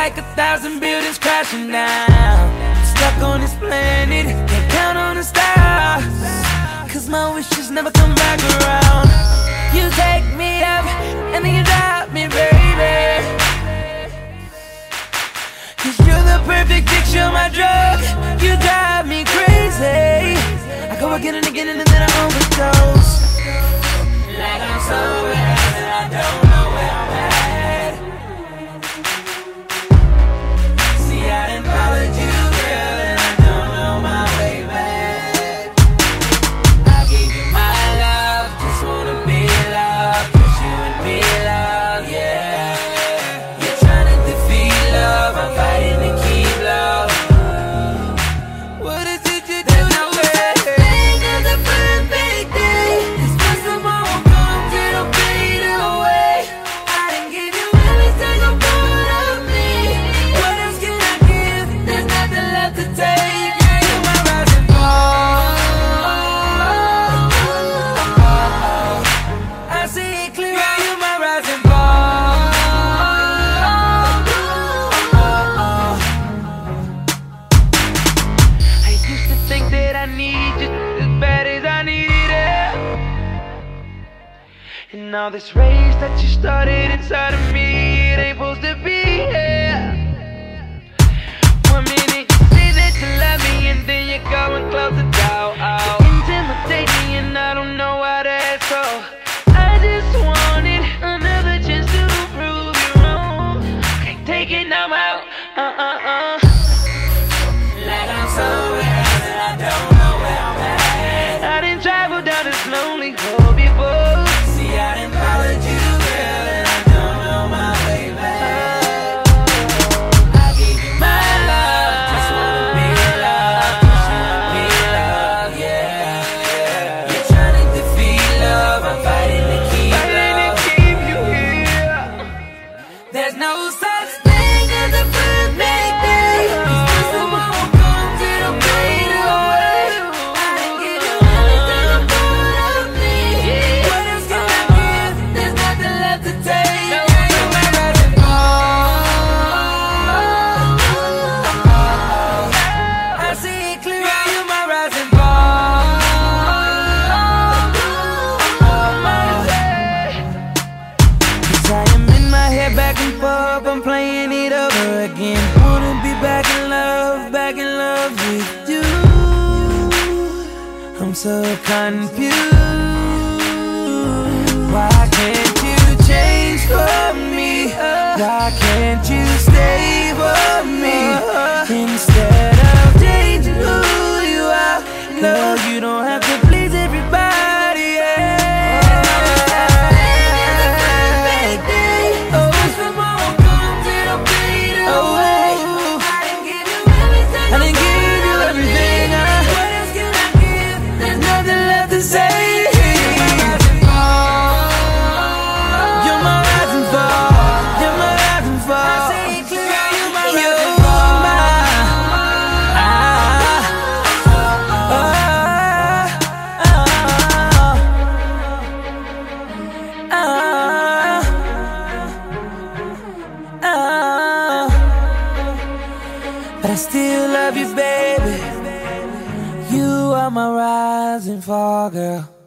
like 1,000 buildings crashing down. Stuck on this planet, can't count on the stars, 'cause my wishes never come back around. You take me up, and then you drop me, baby, 'cause you're the perfect picture, my drug. You drive me crazy. I go again and again and then I overdose. Like I'm so bad and I don't know where I'm at. See, I done followed you, girl, and I don't know my way back. I gave you my love, just wanna be loved, 'cause you and me love, yeah. You're trying to defeat love, I'm fighting to keep love. What is it you do? There's no such thing as a perfect day. This was tomorrow comes, it'll fade away. I didn't give you every single part of me. What else can I give? There's nothing left to take. Yeah, you're my rising fall. I see it clear. Yeah, you're my rising fall. I used to think that I need you as bad as I needed it. And all this race that you started inside of me, it ain't supposed to be here. One minute you say that you love me, and then you go and close the door. You intimidate me and I don't know why that's so. I just wanted another chance to prove you wrong. Can't take it no more. Like I'm so bad and I don't know where I'm at. I didn't travel down this lonely road before. See, I done followed you, girl, and I don't know my way back. I gave you my love, just wanna be loved, 'cause you and me love, yeah. You're trying to defeat love, I'm fighting to keep you here. There's no such thing as a perfect day. 'Cause this tomorrow comes, it'll fade away. I didn't give you every single part of me. What else can I give? There's nothing left to take. No, you're my rising fall. I see it clear. Yeah, you're my rising fall. Cause I am in my head back and forth, I'm playing it over again. Wanna be back in love with you. I'm so confused. Why can't you change for me? Why can't you stay for me? Instead of changing who you are. No, you don't have to please everybody, yeah. I didn't give you everything. What else can I give? There's nothing left to say. You're my rising fall. You're my rising fall. I see it clear. You're my rising fall. But I still love you, baby. You are my rising fall, girl.